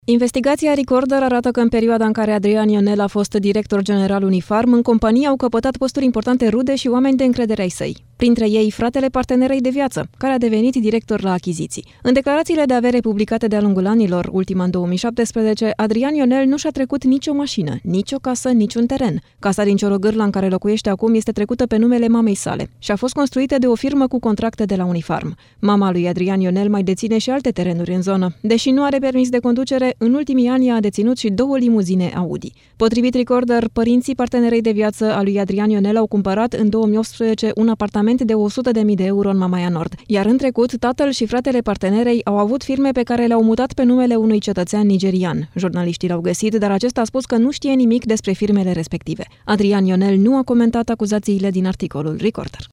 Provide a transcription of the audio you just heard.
Investigația Recorder arată că în perioada în care Adrian Ionel a fost director general Unifarm, în companie au căpătat posturi importante rude și oameni de încredere ai săi. Printre ei, fratele partenerei de viață, care a devenit director la achiziții. În declarațiile de avere publicate de-a lungul anilor, ultima în 2017, Adrian Ionel nu și-a trecut nicio mașină, nicio casă, niciun teren. Casa din Ciorogârla, în care locuiește acum, este trecută pe numele mamei sale și a fost construită de o firmă cu contracte de la Unifarm. Mama lui Adrian Ionel mai deține și alte terenuri în zonă. Deși nu are permis de conducere, în ultimii ani a deținut și 2 limuzine Audi. Potrivit Recorder, părinții partenerei de viață a lui Adrian Ionel au cumpărat în 2018 un apartament de 100.000 de euro în Mamaia Nord, iar în trecut, tatăl și fratele partenerei au avut firme pe care le-au mutat pe numele unui cetățean nigerian. Jurnaliștii l-au găsit, dar acesta a spus că nu știe nimic despre firmele respective. Adrian Ionel nu a comentat acuzațiile din articolul Recorder.